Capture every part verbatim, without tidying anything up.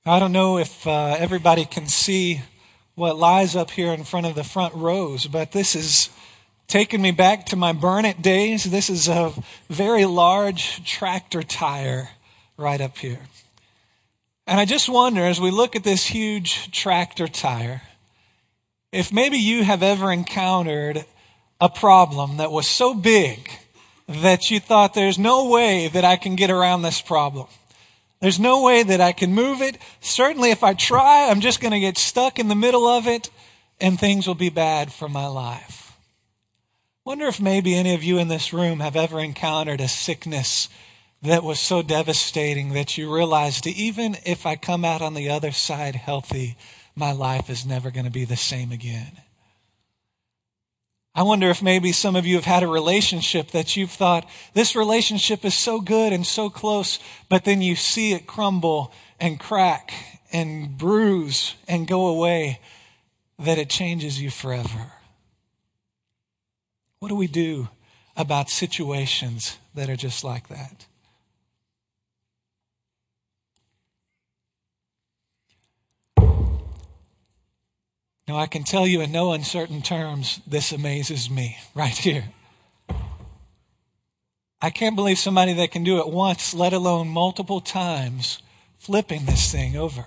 I don't know if uh, everybody can see what lies up here in front of the front rows, but this is taking me back to my Burnett days. This is a very large tractor tire right up here. And I just wonder, as we look at this huge tractor tire, if maybe you have ever encountered a problem that was so big that you thought there's no way that I can get around this problem. There's no way that I can move it. Certainly if I try, I'm just going to get stuck in the middle of it and things will be bad for my life. Wonder if maybe any of you in this room have ever encountered a sickness that was so devastating that you realized that even if I come out on the other side healthy, my life is never going to be the same again. I wonder if maybe some of you have had a relationship that you've thought, this relationship is so good and so close, but then you see it crumble and crack and bruise and go away, that it changes you forever. What do we do about situations that are just like that? Now, I can tell you in no uncertain terms, this amazes me right here. I can't believe somebody that can do it once, let alone multiple times, flipping this thing over.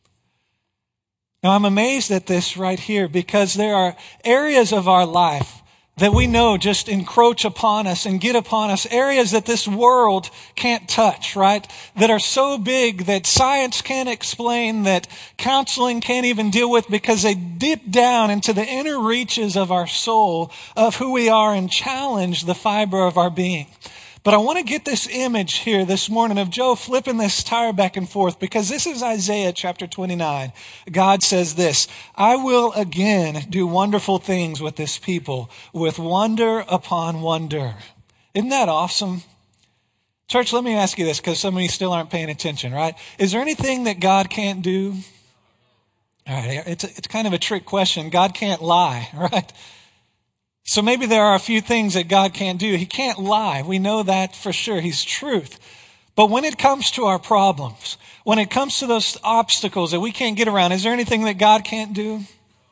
Now, I'm amazed at this right here because there are areas of our life that we know just encroach upon us and get upon us, areas that this world can't touch, right? That are so big that science can't explain, that counseling can't even deal with, because they dip down into the inner reaches of our soul, of who we are, and challenge the fiber of our being. But I want to get this image here this morning of Joe flipping this tire back and forth, because this is Isaiah chapter twenty-nine. God says this, I will again do wonderful things with this people, with wonder upon wonder. Isn't that awesome? Church, let me ask you this, because some of you still aren't paying attention, right? Is there anything that God can't do? All right, it's, it's kind of a trick question. God can't lie, right? So maybe there are a few things that God can't do. He can't lie. We know that for sure. He's truth. But when it comes to our problems, when it comes to those obstacles that we can't get around, is there anything that God can't do?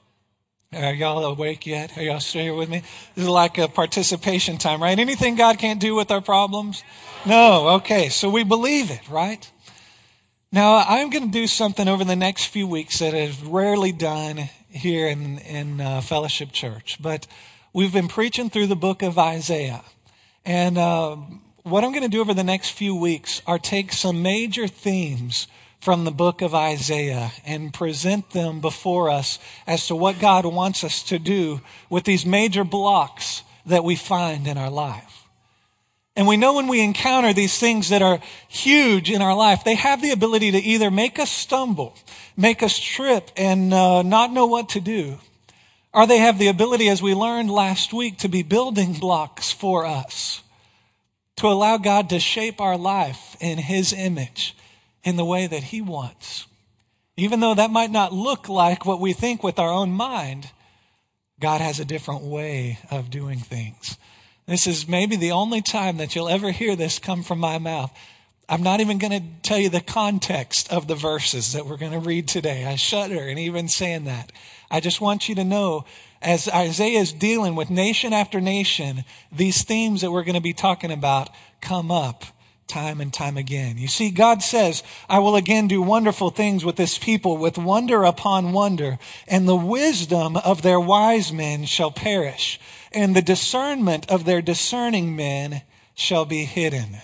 Are y'all awake yet? Are y'all still here with me? This is like a participation time, right? Anything God can't do with our problems? No. Okay. So we believe it, right? Now, I'm going to do something over the next few weeks that I've rarely done here in, in uh, Fellowship Church. But we've been preaching through the book of Isaiah. And uh, what I'm going to do over the next few weeks are take some major themes from the book of Isaiah and present them before us as to what God wants us to do with these major blocks that we find in our life. And we know when we encounter these things that are huge in our life, they have the ability to either make us stumble, make us trip, and uh, not know what to do. Or they have the ability, as we learned last week, to be building blocks for us, to allow God to shape our life in His image in the way that He wants. Even though that might not look like what we think with our own mind, God has a different way of doing things. This is maybe the only time that you'll ever hear this come from my mouth. I'm not even going to tell you the context of the verses that we're going to read today. I shudder in even saying that. I just want you to know, as Isaiah is dealing with nation after nation, these themes that we're going to be talking about come up time and time again. You see, God says, I will again do wonderful things with this people, with wonder upon wonder, and the wisdom of their wise men shall perish, and the discernment of their discerning men shall be hidden.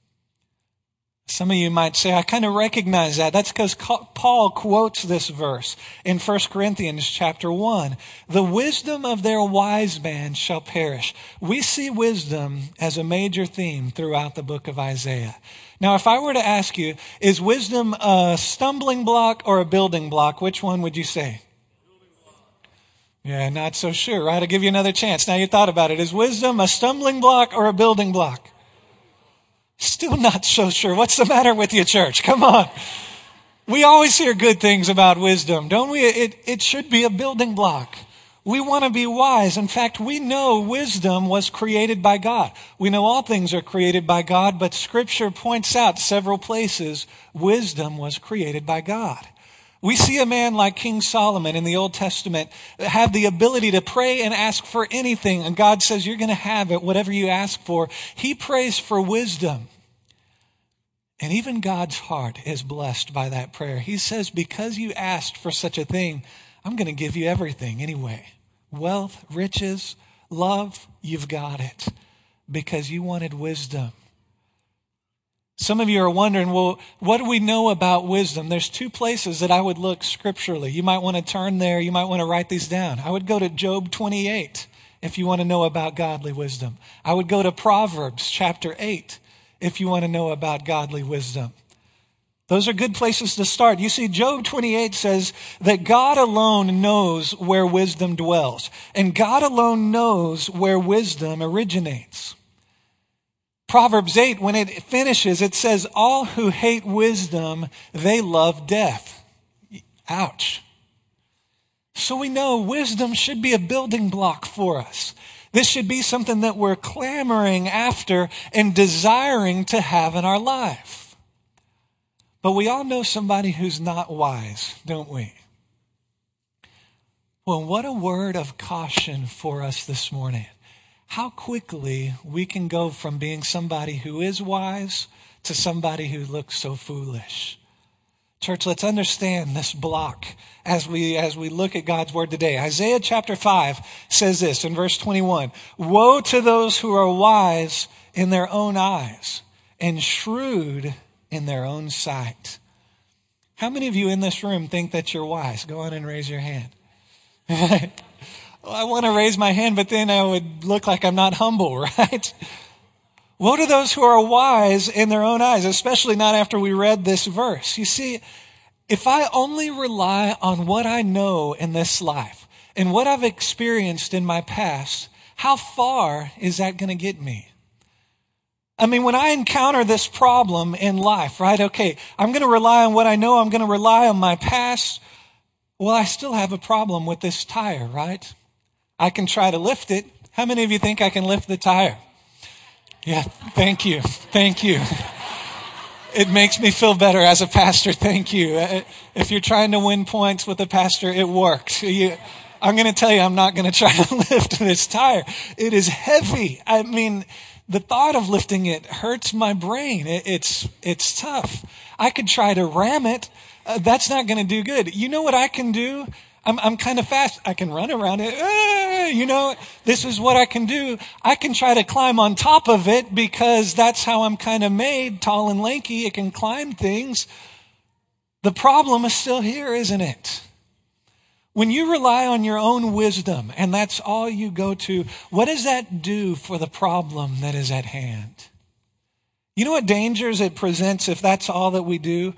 Some of you might say, I kind of recognize that. That's because Paul quotes this verse in First Corinthians chapter one. The wisdom of their wise man shall perish. We see wisdom as a major theme throughout the book of Isaiah. Now, if I were to ask you, is wisdom a stumbling block or a building block? Which one would you say? Yeah, not so sure, right? I'll give you another chance. Now you thought about it. Is wisdom a stumbling block or a building block? Still not so sure. What's the matter with you, church? Come on. We always hear good things about wisdom, don't we? It, it should be a building block. We want to be wise. In fact, we know wisdom was created by God. We know all things are created by God, but Scripture points out several places wisdom was created by God. We see a man like King Solomon in the Old Testament have the ability to pray and ask for anything, and God says, you're going to have it, whatever you ask for. He prays for wisdom. And even God's heart is blessed by that prayer. He says, because you asked for such a thing, I'm going to give you everything anyway. Wealth, riches, love, you've got it because you wanted wisdom. Some of you are wondering, well, what do we know about wisdom? There's two places that I would look scripturally. You might want to turn there. You might want to write these down. I would go to Job twenty-eight if you want to know about godly wisdom. I would go to Proverbs chapter eight if you want to know about godly wisdom. Those are good places to start. You see, Job twenty-eight says that God alone knows where wisdom dwells, and God alone knows where wisdom originates. Proverbs eight, when it finishes, it says, all who hate wisdom, they love death. Ouch. So we know wisdom should be a building block for us. This should be something that we're clamoring after and desiring to have in our life. But we all know somebody who's not wise, don't we? Well, what a word of caution for us this morning. How quickly we can go from being somebody who is wise to somebody who looks so foolish. Church, let's understand this block as we as we look at God's word today. Isaiah chapter five says this in verse twenty-one, woe to those who are wise in their own eyes and shrewd in their own sight. How many of you in this room think that you're wise? Go on and raise your hand. Well, I want to raise my hand, but then I would look like I'm not humble, right? Woe to those who are wise in their own eyes, especially not after we read this verse. You see, if I only rely on what I know in this life and what I've experienced in my past, how far is that going to get me? I mean, when I encounter this problem in life, right? Okay, I'm going to rely on what I know. I'm going to rely on my past. Well, I still have a problem with this tire, right? I can try to lift it. How many of you think I can lift the tire? Yeah, thank you. Thank you. It makes me feel better as a pastor. Thank you. If you're trying to win points with a pastor, it works. You, I'm going to tell you, I'm not going to try to lift this tire. It is heavy. I mean, the thought of lifting it hurts my brain. It, it's, it's tough. I could try to ram it. Uh, that's not going to do good. You know what I can do? I'm, I'm kind of fast. I can run around it. Ah, you know, this is what I can do. I can try to climb on top of it because that's how I'm kind of made, tall and lanky. It can climb things. The problem is still here, isn't it? When you rely on your own wisdom and that's all you go to, what does that do for the problem that is at hand? You know what dangers it presents if that's all that we do?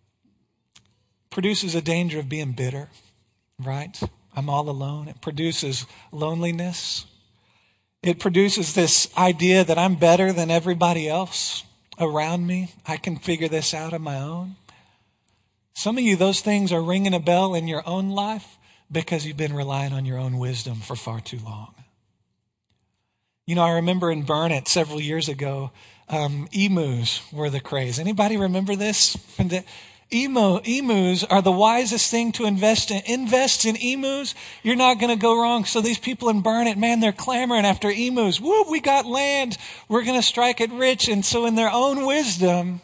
Produces a danger of being bitter. Right? I'm all alone. It produces loneliness. It produces this idea that I'm better than everybody else around me. I can figure this out on my own. Some of you, those things are ringing a bell in your own life because you've been relying on your own wisdom for far too long. You know, I remember in Burnet several years ago, um, emus were the craze. Anybody remember this? Emu, emus are the wisest thing to invest in. Invest in emus, you're not going to go wrong. So these people in Burnet, man, they're clamoring after emus. Woo, we got land. We're going to strike it rich. And so in their own wisdom,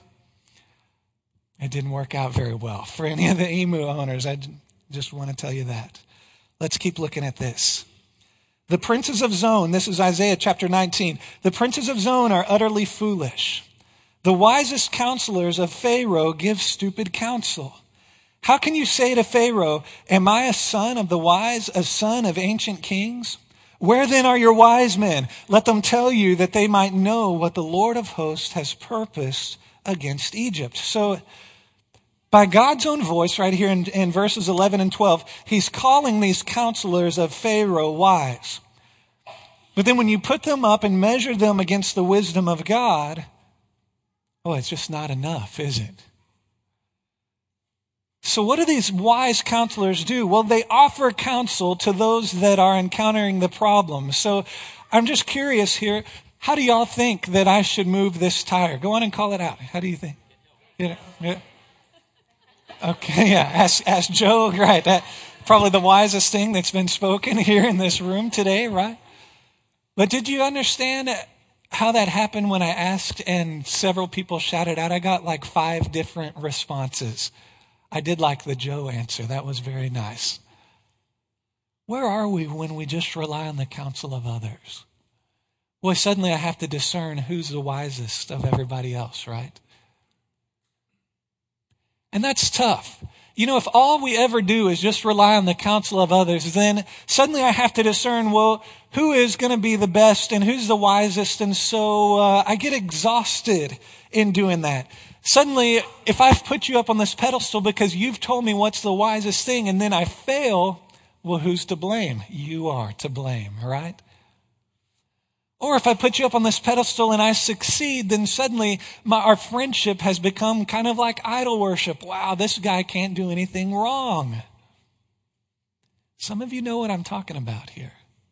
it didn't work out very well for any of the emu owners. I just want to tell you that. Let's keep looking at this. The princes of Zon, this is Isaiah chapter nineteen. The princes of Zon are utterly foolish. The wisest counselors of Pharaoh give stupid counsel. How can you say to Pharaoh, am I a son of the wise, a son of ancient kings? Where then are your wise men? Let them tell you that they might know what the Lord of hosts has purposed against Egypt. So by God's own voice right here in, in verses eleven and twelve, he's calling these counselors of Pharaoh wise. But then when you put them up and measure them against the wisdom of God, oh, it's just not enough, is it? So what do these wise counselors do? Well, they offer counsel to those that are encountering the problem. So I'm just curious here. How do y'all think that I should move this tire? Go on and call it out. How do you think? Yeah. yeah. Okay, yeah. Ask, ask Joe. Right. That, probably the wisest thing that's been spoken here in this room today, right? But did you understand how that happened when I asked and several people shouted out? I got like five different responses. I did like the Joe answer. That was very nice. Where are we when we just rely on the counsel of others? Boy, suddenly I have to discern who's the wisest of everybody else, right? And that's tough. You know, if all we ever do is just rely on the counsel of others, then suddenly I have to discern, well, who is going to be the best and who's the wisest? And so uh, I get exhausted in doing that. Suddenly, if I've put you up on this pedestal because you've told me what's the wisest thing and then I fail, well, who's to blame? You are to blame, right? Or if I put you up on this pedestal and I succeed, then suddenly my, our friendship has become kind of like idol worship. Wow, this guy can't do anything wrong. Some of you know what I'm talking about here.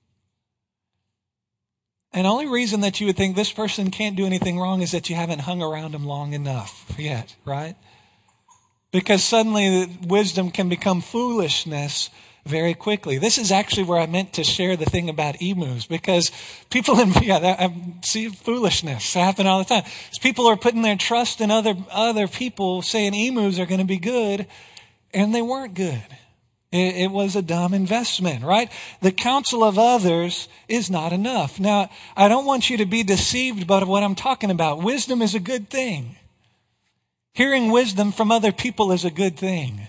And the only reason that you would think this person can't do anything wrong is that you haven't hung around them long enough yet, right? Because suddenly wisdom can become foolishness very quickly. This is actually where I meant to share the thing about emus, because people in, yeah, that, I see foolishness happen all the time. People are putting their trust in other, other people saying emus are going to be good, and they weren't good. It, it was a dumb investment, right? The counsel of others is not enough. Now, I don't want you to be deceived by what I'm talking about. Wisdom is a good thing. Hearing wisdom from other people is a good thing.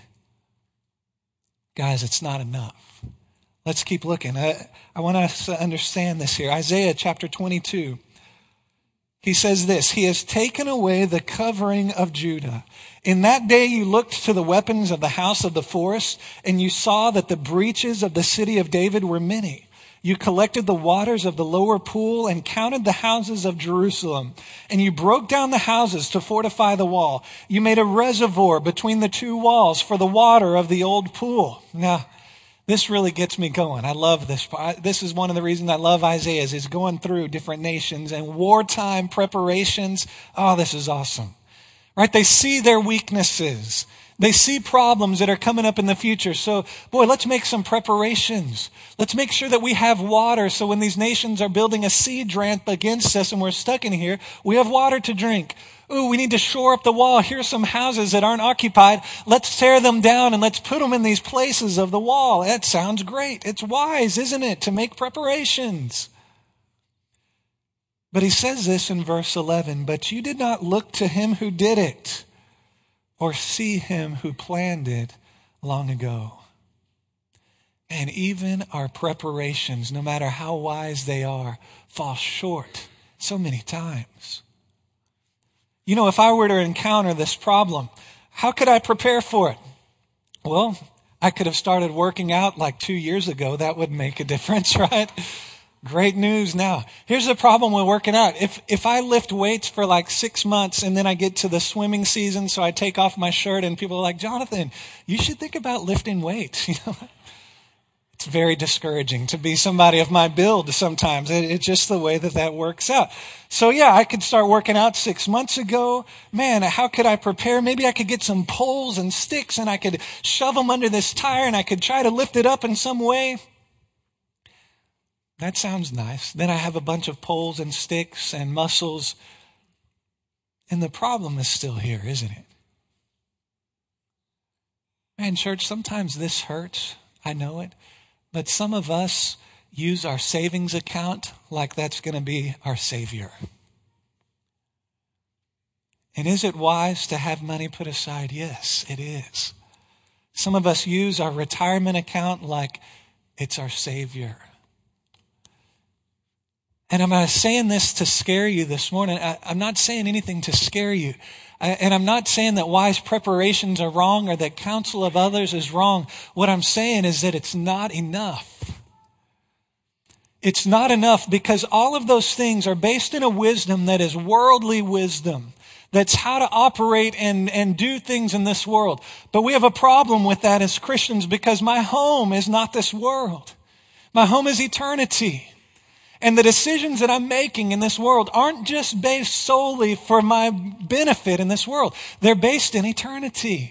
Guys, it's not enough. Let's keep looking. I, I want us to understand this here. Isaiah chapter twenty-two. He says this, He has taken away the covering of Judah. In that day you looked to the weapons of the house of the forest, and you saw that the breaches of the city of David were many. You collected the waters of the lower pool and counted the houses of Jerusalem. And you broke down the houses to fortify the wall. You made a reservoir between the two walls for the water of the old pool. Now, this really gets me going. I love this. This is one of the reasons I love Isaiah, is he's going through different nations and wartime preparations. Oh, this is awesome. Right? They see their weaknesses. They see problems that are coming up in the future. So, boy, let's make some preparations. Let's make sure that we have water so when these nations are building a siege ramp against us and we're stuck in here, we have water to drink. Ooh, we need to shore up the wall. Here's some houses that aren't occupied. Let's tear them down and let's put them in these places of the wall. That sounds great. It's wise, isn't it, to make preparations? But he says this in verse eleven, but you did not look to him who did it, or see him who planned it long ago. And even our preparations, no matter how wise they are, fall short so many times. You know, if I were to encounter this problem, how could I prepare for it? Well, I could have started working out like two years ago. That would make a difference, right? Great news now. Here's the problem with working out. If if I lift weights for like six months and then I get to the swimming season, so I take off my shirt and people are like, Jonathan, you should think about lifting weights. You know, it's very discouraging to be somebody of my build sometimes. It, it's just the way that that works out. So yeah, I could start working out six months ago. Man, how could I prepare? Maybe I could get some poles and sticks and I could shove them under this tire and I could try to lift it up in some way. That sounds nice. Then I have a bunch of poles and sticks and muscles. And the problem is still here, isn't it? Man, church, sometimes this hurts. I know it. But some of us use our savings account like that's going to be our savior. And is it wise to have money put aside? Yes, it is. Some of us use our retirement account like it's our savior. And I'm not saying this to scare you this morning. I, I'm not saying anything to scare you. I, and I'm not saying that wise preparations are wrong or that counsel of others is wrong. What I'm saying is that it's not enough. It's not enough because all of those things are based in a wisdom that is worldly wisdom. that's how to operate and, and do things in this world. But we have a problem with that as Christians because my home is not this world. My home is eternity. And the decisions that I'm making in this world aren't just based solely for my benefit in this world. They're based in eternity.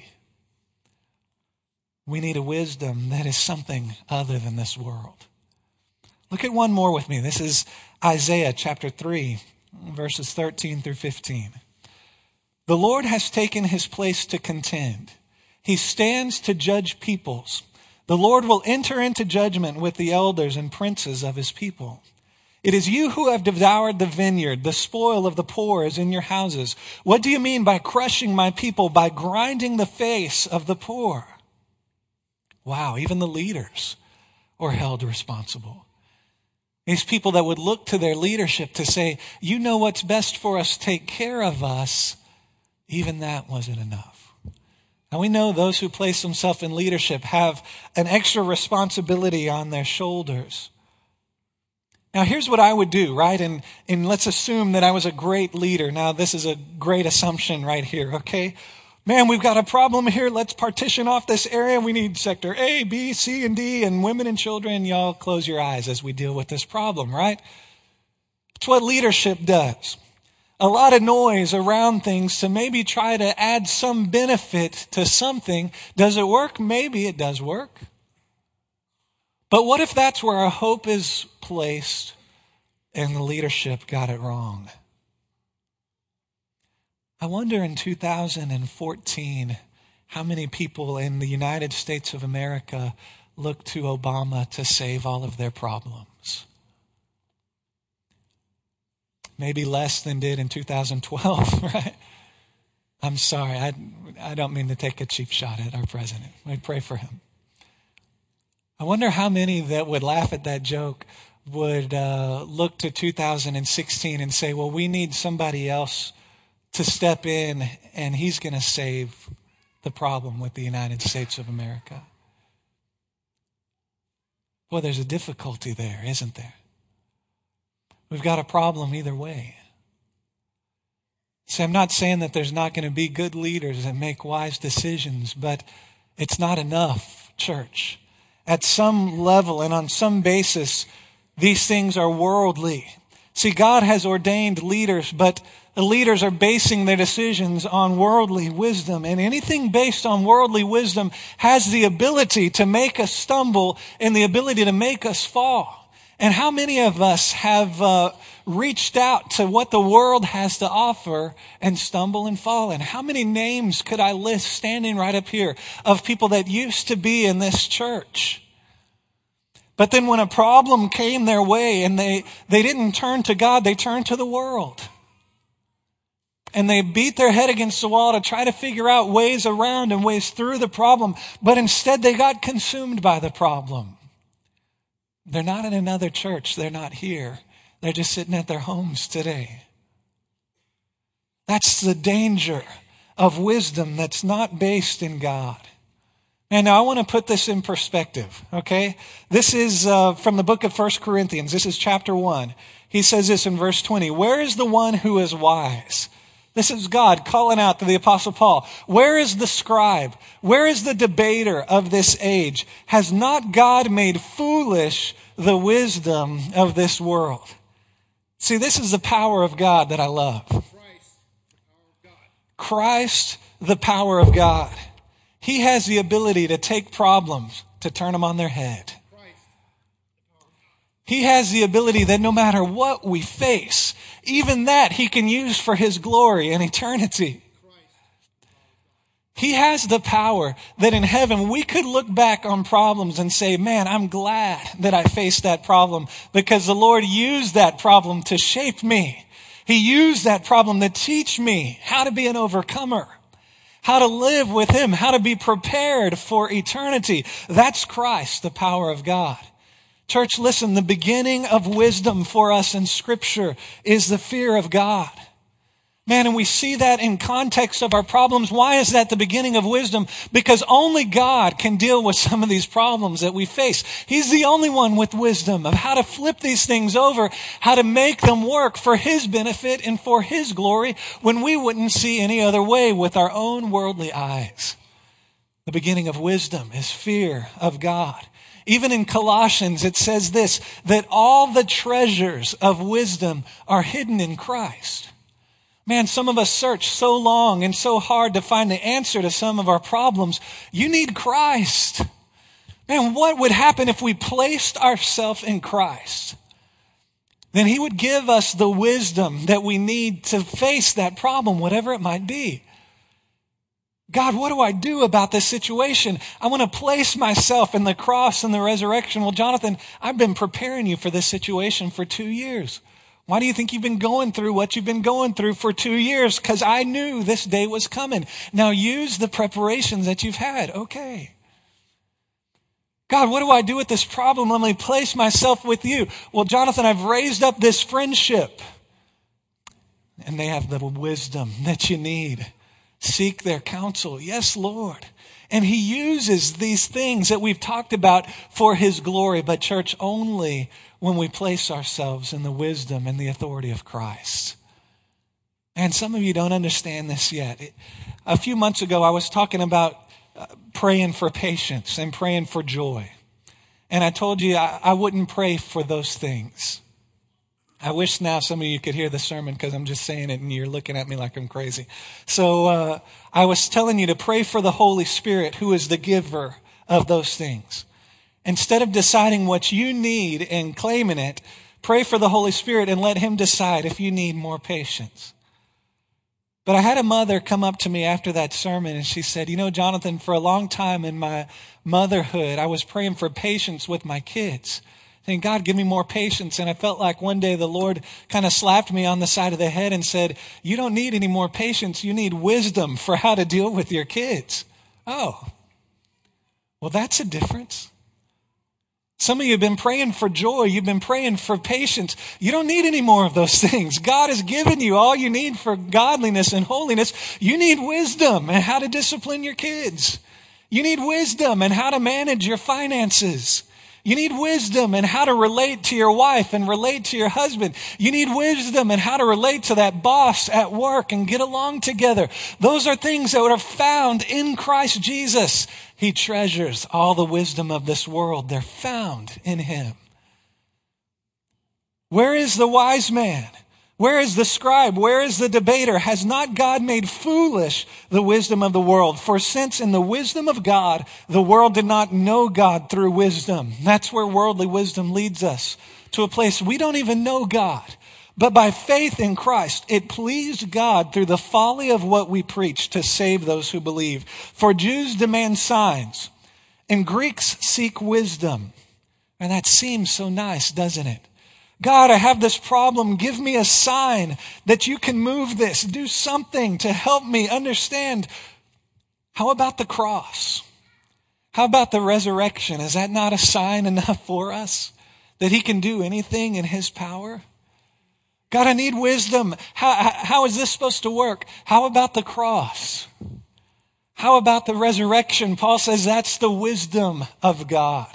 We need a wisdom that is something other than this world. Look at one more with me. This is Isaiah chapter three, verses thirteen through fifteen. The Lord has taken his place to contend. He stands to judge peoples. The Lord will enter into judgment with the elders and princes of his people. It is you who have devoured the vineyard. The spoil of the poor is in your houses. What do you mean by crushing my people, by grinding the face of the poor? Wow, even the leaders are held responsible. These people that would look to their leadership to say, you know what's best for us, take care of us. Even that wasn't enough. And we know those who place themselves in leadership have an extra responsibility on their shoulders. Now, here's what I would do, right? And, and let's assume that I was a great leader. Now, this is a great assumption right here, okay? Man, we've got a problem here. Let's partition off this area. We need sector A, B, C, and D, and women and children. Y'all close your eyes as we deal with this problem, right? It's what leadership does. A lot of noise around things to maybe try to add some benefit to something. Does it work? Maybe it does work. But what if that's where our hope is placed and the leadership got it wrong? I wonder in two thousand fourteen how many people in the United States of America look to Obama to save all of their problems. Maybe less than did in two thousand twelve, right? I'm sorry, I, I don't mean to take a cheap shot at our president. We pray for him. I wonder how many that would laugh at that joke would uh, look to two thousand sixteen and say, well, we need somebody else to step in and he's going to save the problem with the United States of America. Well, there's a difficulty there, isn't there? We've got a problem either way. See, I'm not saying that there's not going to be good leaders that make wise decisions, but it's not enough, church. At some level and on some basis, these things are worldly. See, God has ordained leaders, but the leaders are basing their decisions on worldly wisdom. And anything based on worldly wisdom has the ability to make us stumble and the ability to make us fall. And how many of us have uh, reached out to what the world has to offer and stumble and fall? And how many names could I list standing right up here of people that used to be in this church? But then when a problem came their way and they, they didn't turn to God, they turned to the world. And they beat their head against the wall to try to figure out ways around and ways through the problem. But instead they got consumed by the problem. They're not in another church. They're not here. They're just sitting at their homes today. That's the danger of wisdom that's not based in God. And now I want to put this in perspective, okay? This is uh, from the book of First Corinthians. This is chapter one. He says this in verse twenty. Where is the one who is wise? This is God calling out to the Apostle Paul. Where is the scribe? Where is the debater of this age? Has not God made foolish the wisdom of this world? See, this is the power of God that I love. Christ, the power of God. He has the ability to take problems, to turn them on their head. He has the ability that no matter what we face, even that he can use for his glory and eternity. He has the power that in heaven we could look back on problems and say, man, I'm glad that I faced that problem because the Lord used that problem to shape me. He used that problem to teach me how to be an overcomer, how to live with him, how to be prepared for eternity. That's Christ, the power of God. Church, listen, the beginning of wisdom for us in Scripture is the fear of God. Man, and we see that in context of our problems. Why is that the beginning of wisdom? Because only God can deal with some of these problems that we face. He's the only one with wisdom of how to flip these things over, how to make them work for His benefit and for His glory when we wouldn't see any other way with our own worldly eyes. The beginning of wisdom is fear of God. Even in Colossians, it says this, that all the treasures of wisdom are hidden in Christ. Man, some of us search so long and so hard to find the answer to some of our problems. You need Christ. Man, what would happen if we placed ourselves in Christ? Then He would give us the wisdom that we need to face that problem, whatever it might be. God, what do I do about this situation? I want to place myself in the cross and the resurrection. Well, Jonathan, I've been preparing you for this situation for two years. Why do you think you've been going through what you've been going through for two years? Because I knew this day was coming. Now use the preparations that you've had. Okay. God, what do I do with this problem? Let me place myself with you. Well, Jonathan, I've raised up this friendship. And they have the wisdom that you need. Seek their counsel. Yes, Lord. And He uses these things that we've talked about for His glory. But church, only when we place ourselves in the wisdom and the authority of Christ. And some of you don't understand this yet. It, a few months ago, I was talking about uh, praying for patience and praying for joy. And I told you I, I wouldn't pray for those things. I wish now some of you could hear the sermon because I'm just saying it and you're looking at me like I'm crazy. So uh, I was telling you to pray for the Holy Spirit, who is the giver of those things. Instead of deciding what you need and claiming it, pray for the Holy Spirit and let Him decide if you need more patience. But I had a mother come up to me after that sermon and she said, you know, Jonathan, for a long time in my motherhood, I was praying for patience with my kids. Saying, God, give me more patience. And I felt like one day the Lord kind of slapped me on the side of the head and said, you don't need any more patience. You need wisdom for how to deal with your kids. Oh, well, that's a difference. Some of you have been praying for joy. You've been praying for patience. You don't need any more of those things. God has given you all you need for godliness and holiness. You need wisdom and how to discipline your kids. You need wisdom and how to manage your finances. You need wisdom in how to relate to your wife and relate to your husband. You need wisdom in how to relate to that boss at work and get along together. Those are things that are found in Christ Jesus. He treasures all the wisdom of this world. They're found in Him. Where is the wise man? Where is the scribe? Where is the debater? Has not God made foolish the wisdom of the world? For since in the wisdom of God, the world did not know God through wisdom. That's where worldly wisdom leads us, to a place we don't even know God. But by faith in Christ, it pleased God through the folly of what we preach to save those who believe. For Jews demand signs, and Greeks seek wisdom. And that seems so nice, doesn't it? God, I have this problem. Give me a sign that you can move this. Do something to help me understand. How about the cross? How about the resurrection? Is that not a sign enough for us that He can do anything in His power? God, I need wisdom. How, how is this supposed to work? How about the cross? How about the resurrection? Paul says that's the wisdom of God.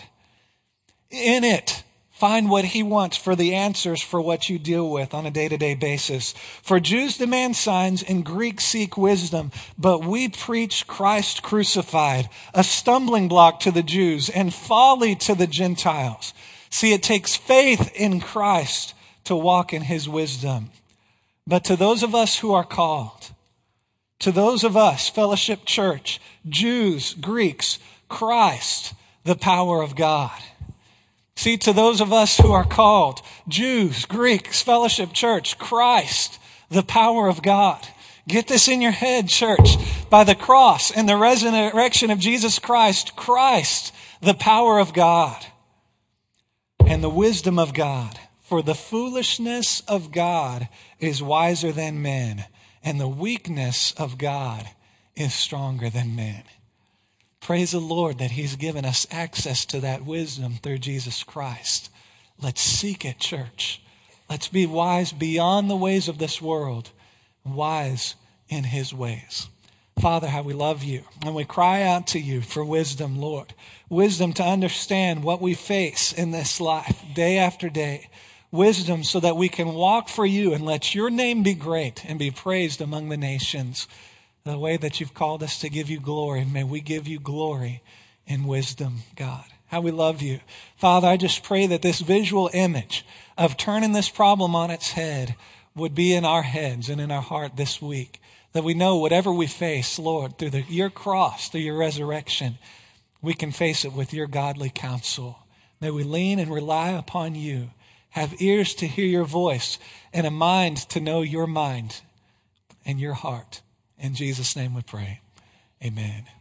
In it, find what He wants for the answers for what you deal with on a day-to-day basis. For Jews demand signs and Greeks seek wisdom, but we preach Christ crucified, a stumbling block to the Jews and folly to the Gentiles. See, it takes faith in Christ to walk in His wisdom. But to those of us who are called, to those of us, Fellowship Church, Jews, Greeks, Christ, the power of God. See, to those of us who are called, Jews, Greeks, Fellowship Church, Christ, the power of God. Get this in your head, church. By the cross and the resurrection of Jesus Christ, Christ, the power of God and the wisdom of God. For the foolishness of God is wiser than men, and the weakness of God is stronger than men. Praise the Lord that He's given us access to that wisdom through Jesus Christ. Let's seek it, church. Let's be wise beyond the ways of this world, wise in his ways. Father, how we love you. And we cry out to you for wisdom, Lord. Wisdom to understand what we face in this life day after day. Wisdom so that we can walk for you and let your name be great and be praised among the nations. The way that you've called us to give you glory, may we give you glory in wisdom, God. How we love you. Father, I just pray that this visual image of turning this problem on its head would be in our heads and in our heart this week. That we know whatever we face, Lord, through the, your cross, through your resurrection, we can face it with your godly counsel. May we lean and rely upon you, have ears to hear your voice, and a mind to know your mind and your heart. In Jesus' name we pray. Amen.